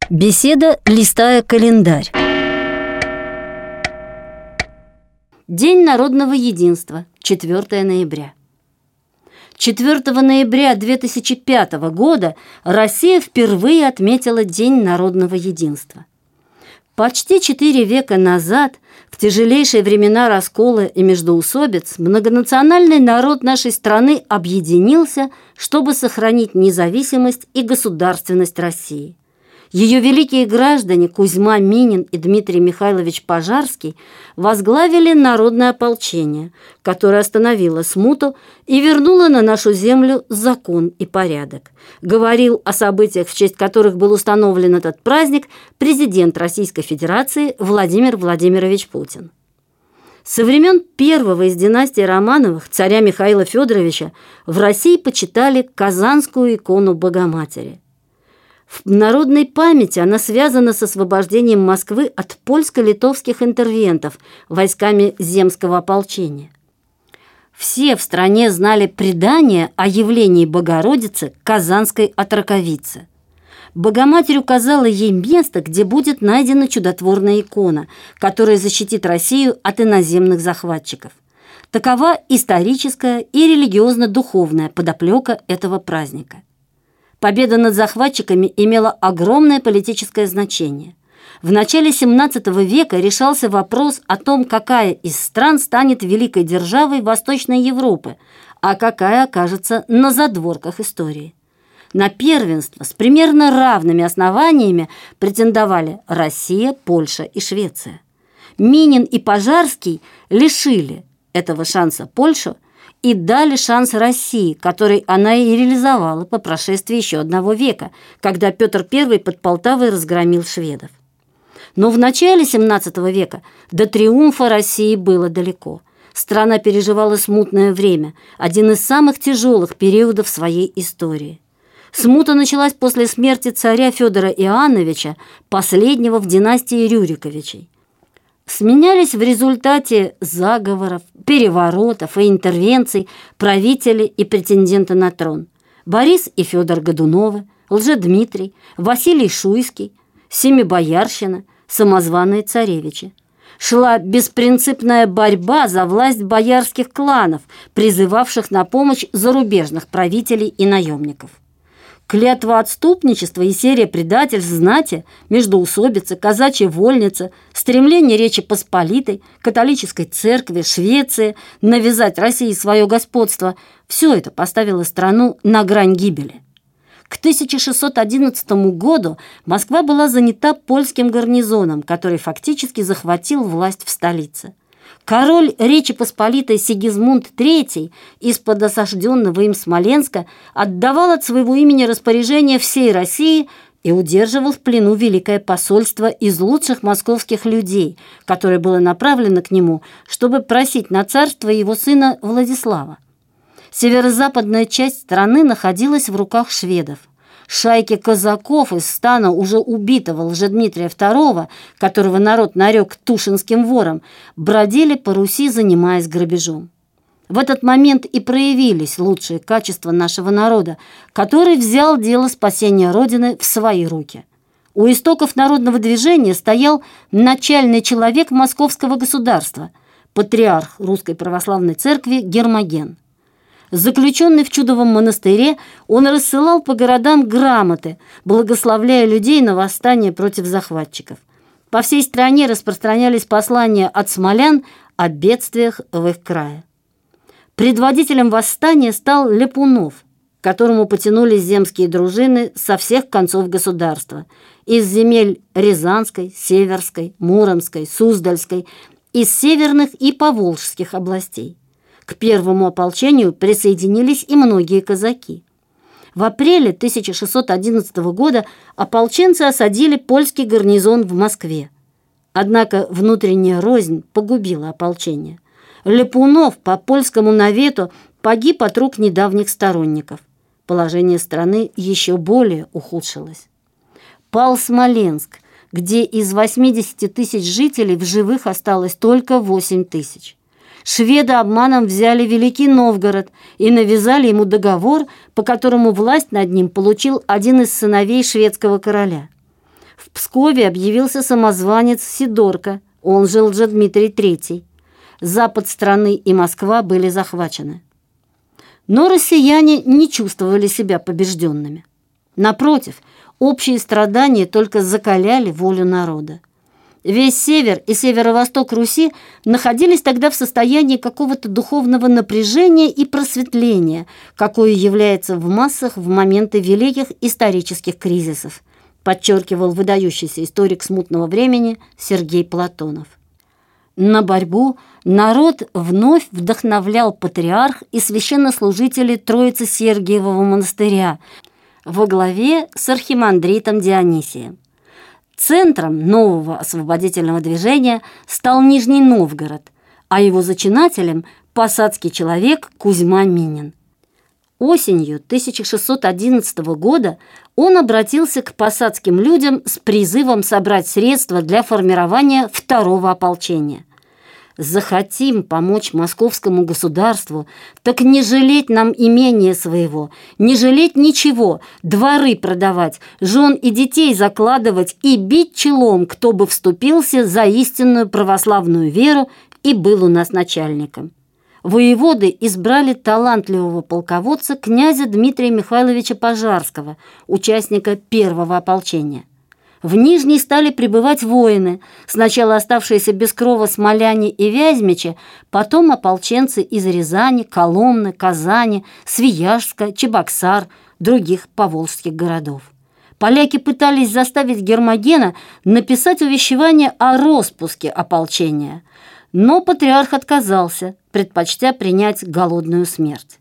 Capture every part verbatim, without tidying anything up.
Беседа, листая календарь. День народного единства, четвёртое ноября. четвёртого ноября две тысячи пятого года Россия впервые отметила День народного единства. Почти четыре века назад, в тяжелейшие времена раскола и междоусобиц, многонациональный народ нашей страны объединился, чтобы сохранить независимость и государственность России. Ее великие граждане Кузьма Минин и Дмитрий Михайлович Пожарский возглавили народное ополчение, которое остановило смуту и вернуло на нашу землю закон и порядок. Говорил о событиях, в честь которых был установлен этот праздник, президент Российской Федерации Владимир Владимирович Путин. Со времен первого из династии Романовых, царя Михаила Федоровича, в России почитали Казанскую икону Богоматери. В народной памяти она связана с освобождением Москвы от польско-литовских интервентов войсками земского ополчения. Все в стране знали предание о явлении Богородицы Казанской отроковицы. Богоматерь указала ей место, где будет найдена чудотворная икона, которая защитит Россию от иноземных захватчиков. Такова историческая и религиозно-духовная подоплека этого праздника. Победа над захватчиками имела огромное политическое значение. В начале семнадцатого века решался вопрос о том, какая из стран станет великой державой Восточной Европы, а какая окажется на задворках истории. На первенство с примерно равными основаниями претендовали Россия, Польша и Швеция. Минин и Пожарский лишили этого шанса Польшу и дали шанс России, который она и реализовала по прошествии еще одного века, когда Петр Первый под Полтавой разгромил шведов. Но в начале семнадцатого века до триумфа России было далеко. Страна переживала смутное время, один из самых тяжелых периодов своей истории. Смута началась после смерти царя Федора Иоанновича, последнего в династии Рюриковичей. Сменялись в результате заговоров, переворотов и интервенций правители и претенденты на трон. Борис и Федор Годуновы, Лжедмитрий, Василий Шуйский, Семибоярщина, самозваные царевичи. Шла беспринципная борьба за власть боярских кланов, призывавших на помощь зарубежных правителей и наемников. Клятва отступничества и серия предательств знати, междоусобицы, казачья вольница, стремление Речи Посполитой, католической церкви, Швеции навязать России свое господство – все это поставило страну на грань гибели. К тысяча шестьсот одиннадцатому году Москва была занята польским гарнизоном, который фактически захватил власть в столице. Король Речи Посполитой Сигизмунд Третий из-под осажденного им Смоленска отдавал от своего имени распоряжение всей России и удерживал в плену Великое посольство из лучших московских людей, которое было направлено к нему, чтобы просить на царство его сына Владислава. Северо-западная часть страны находилась в руках шведов. Шайки казаков из стана уже убитого Лжедмитрия Второго, которого народ нарек Тушинским вором, бродили по Руси, занимаясь грабежом. В этот момент и проявились лучшие качества нашего народа, который взял дело спасения Родины в свои руки. У истоков народного движения стоял начальный человек московского государства, патриарх Русской Православной Церкви Гермоген. Заключенный в Чудовом монастыре, он рассылал по городам грамоты, благословляя людей на восстание против захватчиков. По всей стране распространялись послания от смолян о бедствиях в их крае. Предводителем восстания стал Ляпунов, к которому потянулись земские дружины со всех концов государства, из земель Рязанской, Северской, Муромской, Суздальской, из северных и поволжских областей. К первому ополчению присоединились и многие казаки. В апреле тысяча шестьсот одиннадцатого года ополченцы осадили польский гарнизон в Москве. Однако внутренняя рознь погубила ополчение. Ляпунов по польскому навету погиб от рук недавних сторонников. Положение страны еще более ухудшилось. Пал Смоленск, где из восьмидесяти тысяч жителей в живых осталось только восемь тысяч. Шведы обманом взяли Великий Новгород и навязали ему договор, по которому власть над ним получил один из сыновей шведского короля. В В Пскове объявился самозванец Сидорко, он же Лжедмитрий третий. Запад страны и Москва были захвачены. Но россияне не чувствовали себя побежденными. Напротив, общие страдания только закаляли волю народа. Весь север и северо-восток Руси находились тогда в состоянии какого-то духовного напряжения и просветления, какое является в массах в моменты великих исторических кризисов, подчеркивал выдающийся историк смутного времени Сергей Платонов. На борьбу народ вновь вдохновлял патриарх и священнослужители Троицы-Сергиевого монастыря во главе с архимандритом Дионисием. Центром нового освободительного движения стал Нижний Новгород, а его зачинателем – посадский человек Кузьма Минин. Осенью тысяча шестьсот одиннадцатого года он обратился к посадским людям с призывом собрать средства для формирования второго ополчения. «Захотим помочь московскому государству, так не жалеть нам имения своего, не жалеть ничего, дворы продавать, жен и детей закладывать и бить челом, кто бы вступился за истинную православную веру и был у нас начальником». Воеводы избрали талантливого полководца князя Дмитрия Михайловича Пожарского, участника первого ополчения. В Нижний стали прибывать воины, сначала оставшиеся без крова смоляне и вязьмичи, потом ополченцы из Рязани, Коломны, Казани, Свияжска, Чебоксар, других поволжских городов. Поляки пытались заставить Гермогена написать увещевание о роспуске ополчения, но патриарх отказался, предпочтя принять голодную смерть.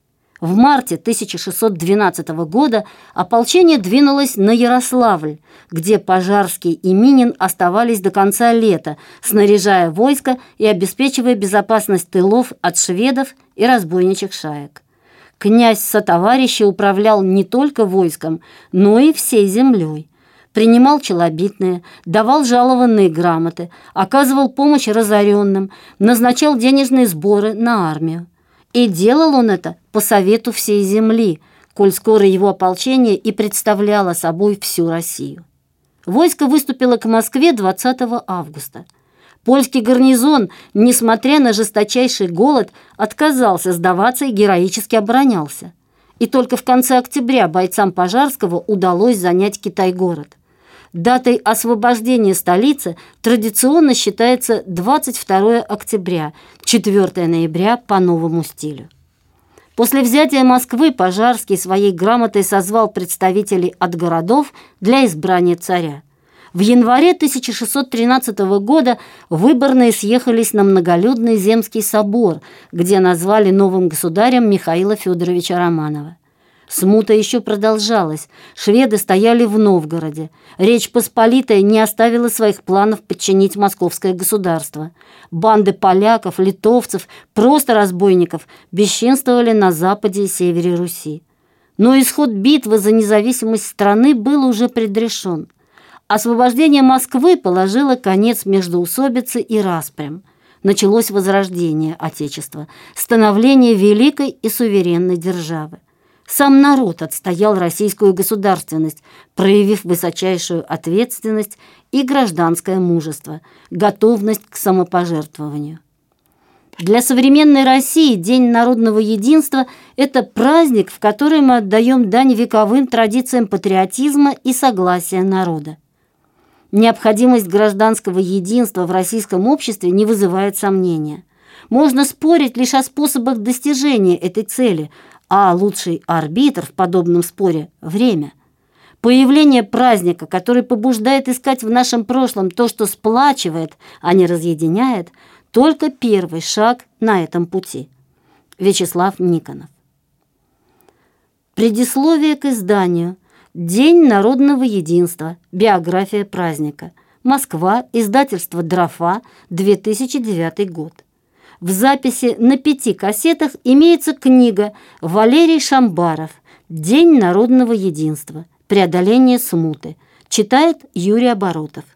В марте тысяча шестьсот двенадцатого года ополчение двинулось на Ярославль, где Пожарский и Минин оставались до конца лета, снаряжая войско и обеспечивая безопасность тылов от шведов и разбойничьих шаек. Князь сотоварища управлял не только войском, но и всей землей. Принимал челобитные, давал жалованные грамоты, оказывал помощь разоренным, назначал денежные сборы на армию. И делал он это по совету всей земли, коль скоро его ополчение и представляло собой всю Россию. Войско выступило к Москве двадцатого августа. Польский гарнизон, несмотря на жесточайший голод, отказался сдаваться и героически оборонялся. И только в конце октября бойцам Пожарского удалось занять Китай-город. Датой освобождения столицы традиционно считается двадцать второе октября, четвёртое ноября по новому стилю. После взятия Москвы Пожарский своей грамотой созвал представителей от городов для избрания царя. В январе тысяча шестьсот тринадцатого года выборные съехались на многолюдный Земский собор, где назвали новым государем Михаила Федоровича Романова. Смута еще продолжалась. Шведы стояли в Новгороде. Речь Посполитая не оставила своих планов подчинить московское государство. Банды поляков, литовцев, просто разбойников бесчинствовали на западе и севере Руси. Но исход битвы за независимость страны был уже предрешен. Освобождение Москвы положило конец междоусобице и распрям. Началось возрождение Отечества, становление великой и суверенной державы. Сам народ отстоял российскую государственность, проявив высочайшую ответственность и гражданское мужество, готовность к самопожертвованию. Для современной России День народного единства – это праздник, в который мы отдаем дань вековым традициям патриотизма и согласия народа. Необходимость гражданского единства в российском обществе не вызывает сомнения. Можно спорить лишь о способах достижения этой цели – а лучший арбитр в подобном споре – время. Появление праздника, который побуждает искать в нашем прошлом то, что сплачивает, а не разъединяет, только первый шаг на этом пути. Вячеслав Никонов. Предисловие к изданию. День народного единства. Биография праздника. Москва. Издательство «Дрофа», две тысячи девятый год. В записи на пяти кассетах имеется книга Валерий Шамбаров «День народного единства. Преодоление смуты». Читает Юрий Оборотов.